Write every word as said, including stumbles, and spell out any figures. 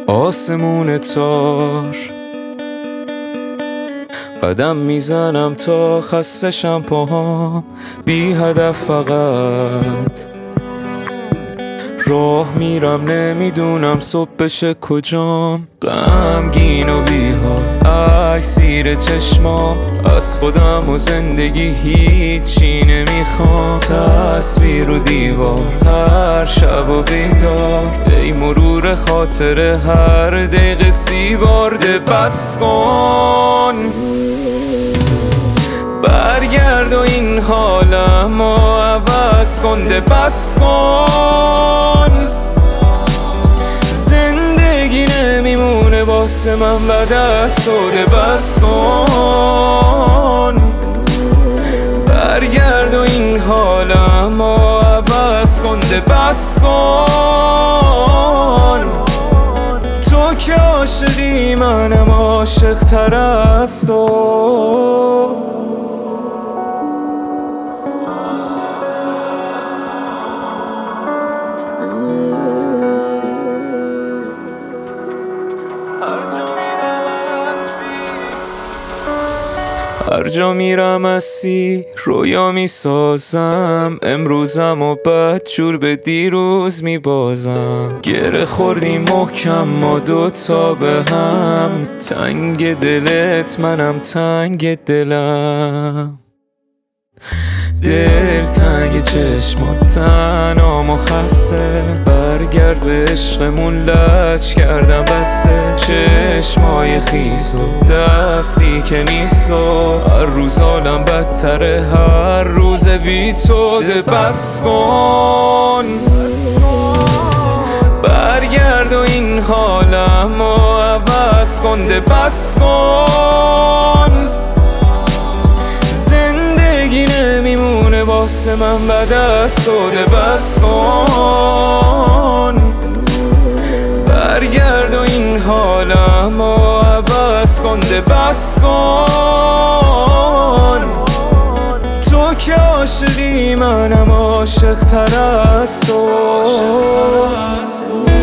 آسمون تار، قدم میزنم تا خستشم پاهام، بی هدف فقط راه میرم، نمیدونم صبح بشه کجام. غمگین و بی‌حال اسیر چشمام، از خودم و زندگی هیچی نمیخوام. تصویر و دیوار هر شب و بیدار، ای مرور خاطره هر دقیقه سی بار. ده بس کن برگرد و این حالم و عوض کن. ده بس کن زندگی نمیمونه واسه من و دست و ده بس کن. برگرد و این حالم و عوض کن. ده بس کن تو که عاشقی منم عاشق تر از تو. هر جا میرم مسیر رویا میسازم، امروزم و بد جور به دیروز میبازم. گره خوردیم محکم ما دوتا به هم، تنگ دلت منم تنگ دلم. دل تنگ چشمات تنام و خسته، برگرد به عشقمون لج کردم بسه. چشمای خیس و دستی که نیست و هر روز حالم بدتره هر روز بی تو. ده بس کن برگرد و این حالم و عوض کن. ده بس کن زندگی نمیمونه واسه من و دست و ده بس کن. برگرد و این حالم و عوض کن. ده بس کن تو که عاشقی منم عاشق تر از تو.